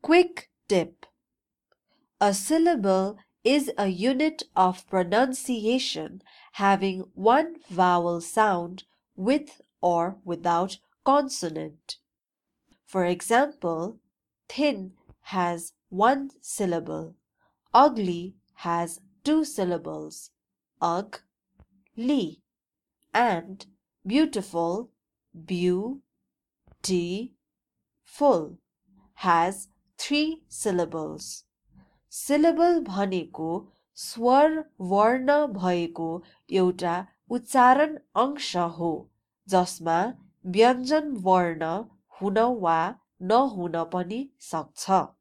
Quick tip. A syllable is a unit of pronunciation having one vowel sound with or without consonant. For example, thin has one syllable, ugly has two syllables, ug, li, and beautiful, beau, t, full has three syllables. Syllable भनेको स्वर वर्ण भएको एउटा उच्चारण अंश हो जसमा व्यञ्जन वर्ण हुन वा नहुन पनि सक्छ।